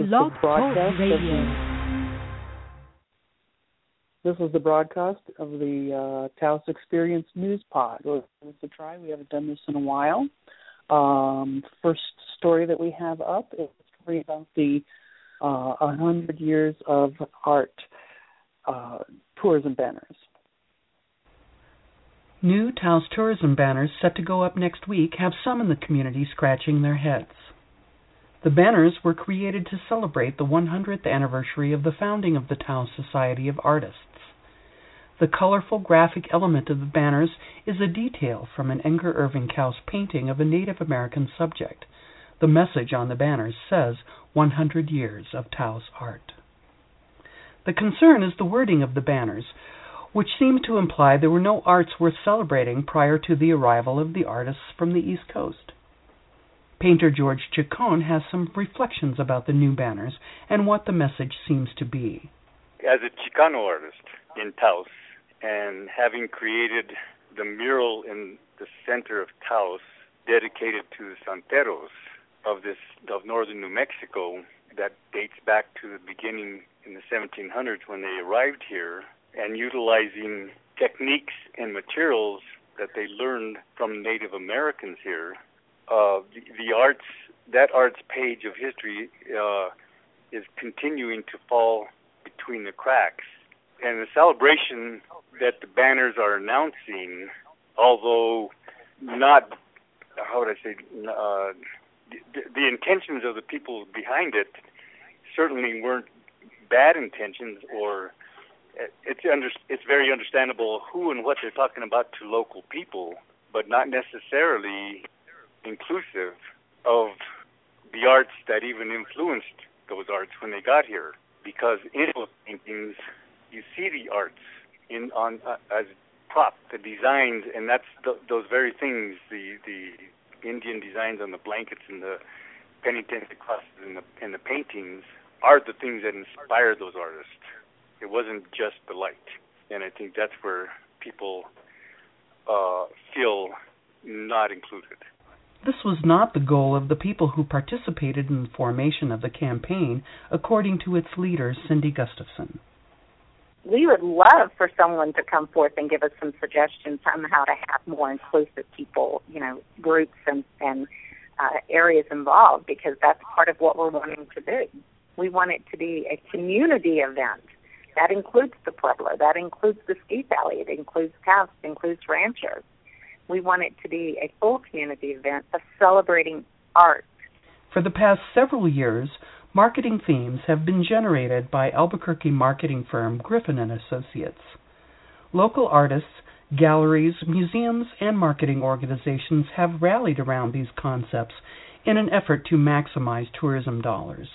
Blog Talk Radio. This is the broadcast of the Taos Experience News Pod. Well, give us a try. We haven't done this in a while. First story that we have up is a story about the 100 years of art tourism banners. New Taos tourism banners set to go up next week have some in the community scratching their heads. The banners were created to celebrate the 100th anniversary of the founding of the Taos Society of Artists. The colorful graphic element of the banners is a detail from an Edgar Irving Kaus painting of a Native American subject. The message on the banners says 100 years of Taos art. The concern is the wording of the banners, which seems to imply there were no arts worth celebrating prior to the arrival of the artists from the East Coast. Painter George Chacon has some reflections about the new banners and what the message seems to be. As a Chicano artist in Taos, and having created the mural in the center of Taos dedicated to the Santeros of northern New Mexico that dates back to the beginning in the 1700s when they arrived here, and utilizing techniques and materials that they learned from Native Americans here, that art's page of history is continuing to fall between the cracks. And the celebration that the banners are announcing, although not, how would I say, the intentions of the people behind it certainly weren't bad intentions, or it's very understandable who and what they're talking about to local people, but not necessarily inclusive of the arts that even influenced those arts when they got here. Because in those paintings, you see the arts as prop, the designs, and that's those very things, the Indian designs on the blankets and the penitentiary crosses and the paintings are the things that inspired those artists. It wasn't just the light. And I think that's where people feel not included. This was not the goal of the people who participated in the formation of the campaign, according to its leader, Cindy Gustafson. We would love for someone to come forth and give us some suggestions on how to have more inclusive people, groups and areas involved, because that's part of what we're wanting to do. We want it to be a community event. That includes the Pueblo. That includes the Ski Valley. It includes Taos. It includes Ranchos. We want it to be a full community event of celebrating art. For the past several years, marketing themes have been generated by Albuquerque marketing firm Griffin & Associates. Local artists, galleries, museums, and marketing organizations have rallied around these concepts in an effort to maximize tourism dollars.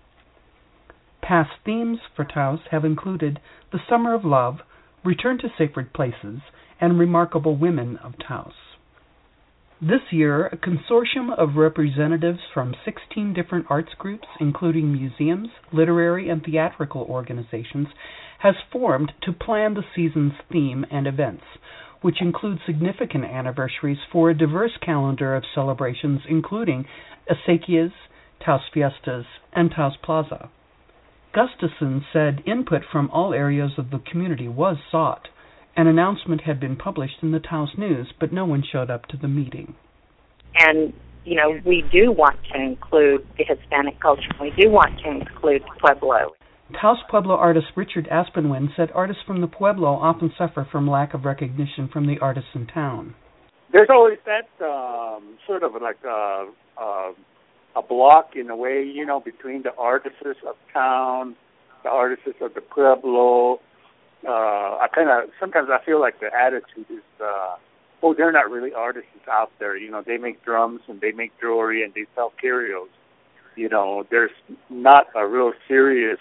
Past themes for Taos have included the Summer of Love, Return to Sacred Places, and Remarkable Women of Taos. This year, a consortium of representatives from 16 different arts groups, including museums, literary, and theatrical organizations, has formed to plan the season's theme and events, which include significant anniversaries for a diverse calendar of celebrations, including Acequias, Taos Fiestas, and Taos Plaza. Gustafson said input from all areas of the community was sought. An announcement had been published in the Taos News, but no one showed up to the meeting. And, we do want to include the Hispanic culture. We do want to include Pueblo. Taos Pueblo artist Richard Aspenwin said artists from the Pueblo often suffer from lack of recognition from the artists in town. There's always that sort of like a block in a way, between the artists of town, the artists of the Pueblo. Sometimes I feel like the attitude is, they're not really artists out there. They make drums and they make jewelry and they sell curios. There's not a real serious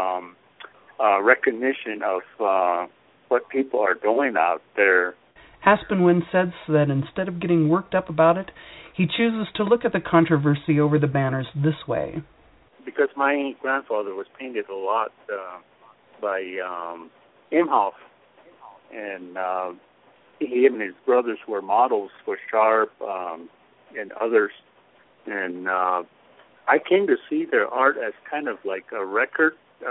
recognition of what people are doing out there. Aspenwin says that instead of getting worked up about it, he chooses to look at the controversy over the banners this way. Because my grandfather was painted a lot by Imhoff, and he and his brothers were models for Sharp and others, and I came to see their art as kind of like a record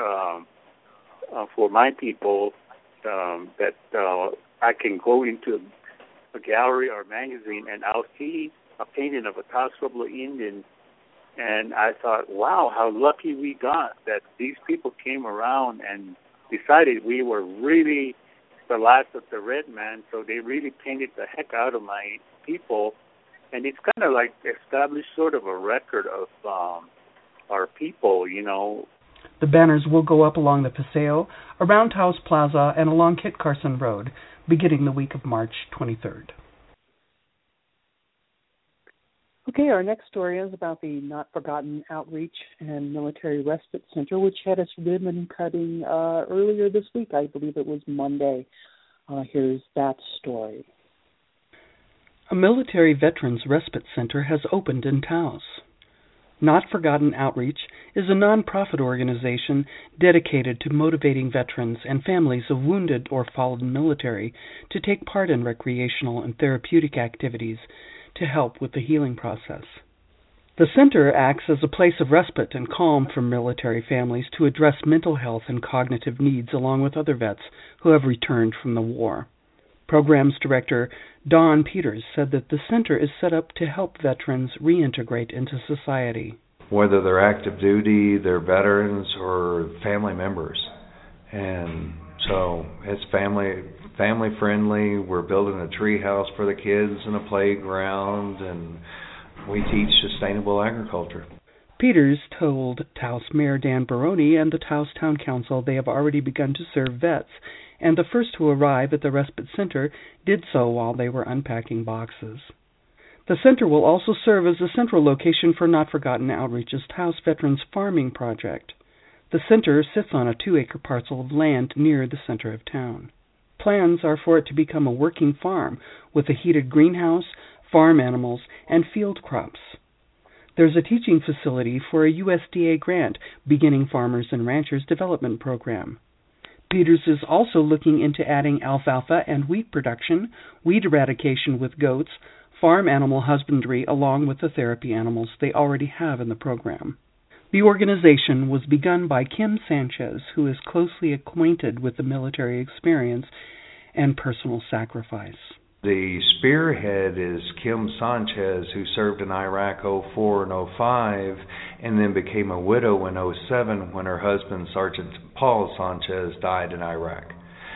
for my people that I can go into a gallery or magazine and I'll see a painting of a Taos Pueblo Indian, and I thought, wow, how lucky we got that these people came around and decided we were really the last of the red man, so they really painted the heck out of my people, and it's kind of like established sort of a record of our people, you know. The banners will go up along the Paseo, around Taos Plaza, and along Kit Carson Road, beginning the week of March 23rd. Okay, our next story is about the Not Forgotten Outreach and Military Respite Center, which had its ribbon cutting earlier this week. I believe it was Monday. Here's that story. A military veterans respite center has opened in Taos. Not Forgotten Outreach is a nonprofit organization dedicated to motivating veterans and families of wounded or fallen military to take part in recreational and therapeutic activities to help with the healing process. The center acts as a place of respite and calm for military families to address mental health and cognitive needs along with other vets who have returned from the war. Programs Director Don Peters said that the center is set up to help veterans reintegrate into society. Whether they're active duty, they're veterans, or family members. And so it's family friendly. We're building a tree house for the kids and a playground, and we teach sustainable agriculture. Peters told Taos Mayor Dan Baroni and the Taos Town Council they have already begun to serve vets, and the first to arrive at the respite center did so while they were unpacking boxes. The center will also serve as a central location for Not Forgotten Outreach's Taos Veterans Farming Project. The center sits on a 2-acre parcel of land near the center of town. Plans are for it to become a working farm with a heated greenhouse, farm animals, and field crops. There's a teaching facility for a USDA grant beginning Farmers and Ranchers Development Program. Peters is also looking into adding alfalfa and wheat production, weed eradication with goats, farm animal husbandry, along with the therapy animals they already have in the program. The organization was begun by Kim Sanchez, who is closely acquainted with the military experience and personal sacrifice. The spearhead is Kim Sanchez, who served in Iraq 04 and 05 and then became a widow in 07 when her husband, Sergeant Paul Sanchez, died in Iraq.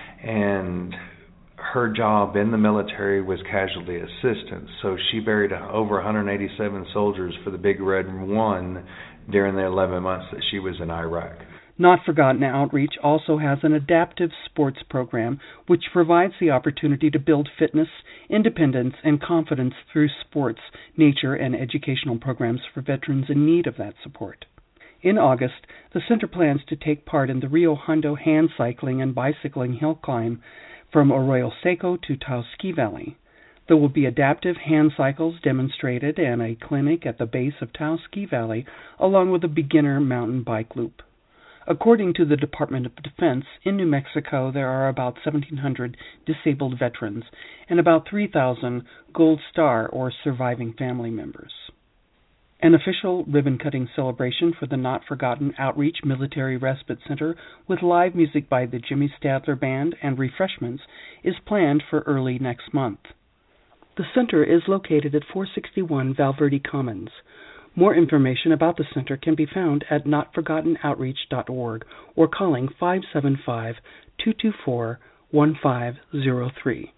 And her job in the military was casualty assistance, so she buried over 187 soldiers for the Big Red One during the 11 months that she was in Iraq. Not Forgotten Outreach also has an adaptive sports program which provides the opportunity to build fitness, independence, and confidence through sports, nature, and educational programs for veterans in need of that support. In August, the center plans to take part in the Rio Hondo hand cycling and bicycling hill climb from Arroyo Seco to Taos Ski Valley. There will be adaptive hand cycles demonstrated and a clinic at the base of Taos Ski Valley, along with a beginner mountain bike loop. According to the Department of Defense, in New Mexico there are about 1,700 disabled veterans and about 3,000 Gold Star or surviving family members. An official ribbon-cutting celebration for the Not Forgotten Outreach Military Respite Center with live music by the Jimmy Stadler Band and refreshments is planned for early next month. The center is located at 461 Valverde Commons. More information about the center can be found at notforgottenOutreach.org or calling 575-224-1503.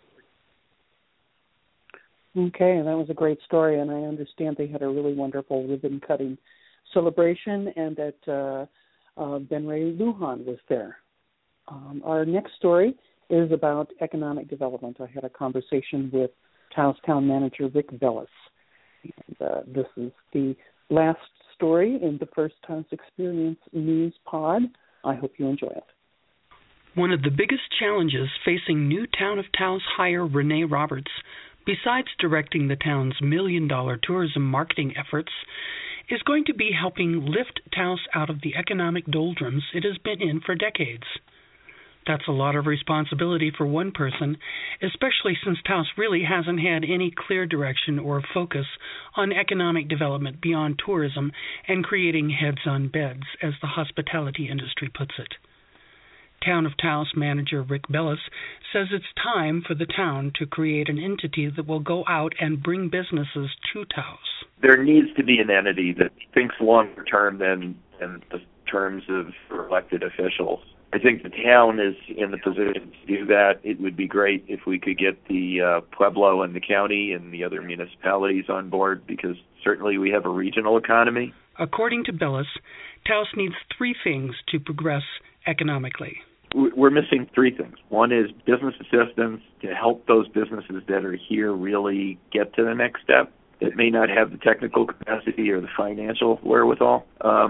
Okay, and that was a great story, and I understand they had a really wonderful ribbon-cutting celebration, and that Ben Ray Lujan was there. Our next story is about economic development. I had a conversation with Taos Town Manager Rick Vellis. And this is the last story in the first Taos Experience News Pod. I hope you enjoy it. One of the biggest challenges facing new Town of Taos hire Renee Roberts, besides directing the town's $1 million tourism marketing efforts, is going to be helping lift Taos out of the economic doldrums it has been in for decades. That's a lot of responsibility for one person, especially since Taos really hasn't had any clear direction or focus on economic development beyond tourism and creating heads on beds, as the hospitality industry puts it. Town of Taos manager Rick Bellis says it's time for the town to create an entity that will go out and bring businesses to Taos. There needs to be an entity that thinks longer term than the terms of elected officials. I think the town is in the position to do that. It would be great if we could get the Pueblo and the county and the other municipalities on board, because certainly we have a regional economy. According to Bellis, Taos needs 3 things to progress economically. We're missing 3 things. One is business assistance to help those businesses that are here really get to the next step that may not have the technical capacity or the financial wherewithal.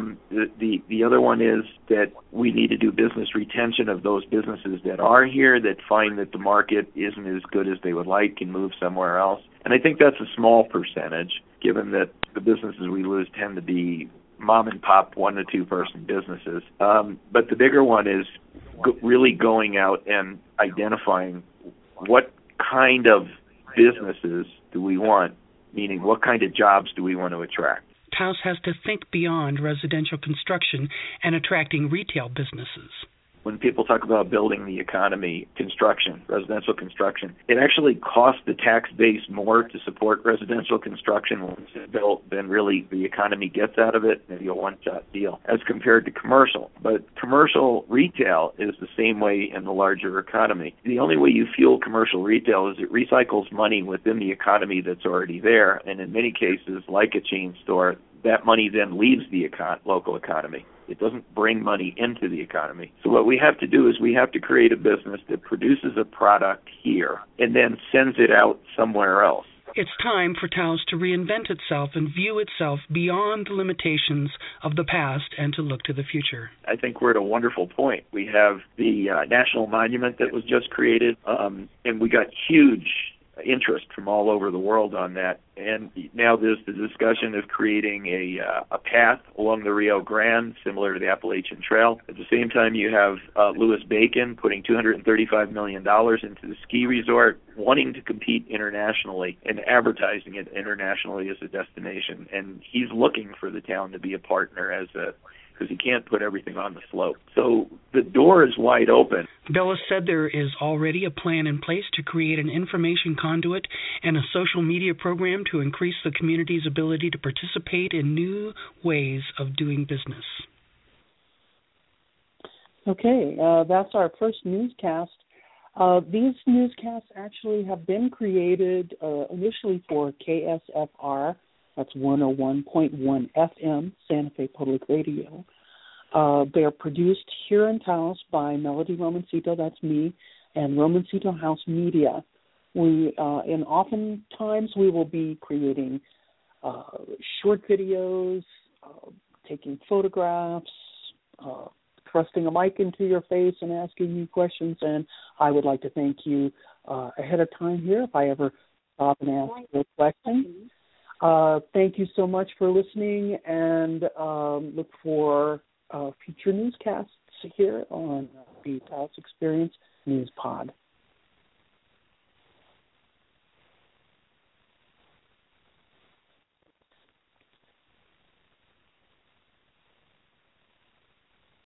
The other one is that we need to do business retention of those businesses that are here that find that the market isn't as good as they would like and move somewhere else. And I think that's a small percentage, given that the businesses we lose tend to be mom and pop 1 to 2 person businesses. But the bigger one is really going out and identifying what kind of businesses do we want, meaning what kind of jobs do we want to attract. Taos has to think beyond residential construction and attracting retail businesses. When people talk about building the economy, construction, residential construction, it actually costs the tax base more to support residential construction once it's built than really the economy gets out of it, maybe a one-shot deal, as compared to commercial. But commercial retail is the same way in the larger economy. The only way you fuel commercial retail is it recycles money within the economy that's already there, and in many cases, like a chain store, that money then leaves the local economy. It doesn't bring money into the economy. So what we have to do is we have to create a business that produces a product here and then sends it out somewhere else. It's time for Taos to reinvent itself and view itself beyond the limitations of the past and to look to the future. I think we're at a wonderful point. We have the National Monument that was just created, and we got huge interest from all over the world on that. And now there's the discussion of creating a path along the Rio Grande, similar to the Appalachian Trail. At the same time, you have Louis Bacon putting $235 million into the ski resort, wanting to compete internationally and advertising it internationally as a destination. And he's looking for the town to be a partner because he can't put everything on the slope. So the door is wide open. Bellis said there is already a plan in place to create an information conduit and a social media program to increase the community's ability to participate in new ways of doing business. Okay, that's our first newscast. These newscasts actually have been created initially for KSFR, that's 101.1 FM, Santa Fe Public Radio. They are produced here in Taos by Melody Romancito, that's me, and Romancito House Media. And oftentimes we will be creating short videos, taking photographs, thrusting a mic into your face and asking you questions. And I would like to thank you ahead of time here if I ever stop and ask you a question. Thank you so much for listening, and look for future newscasts here on the Taos Experience News Pod.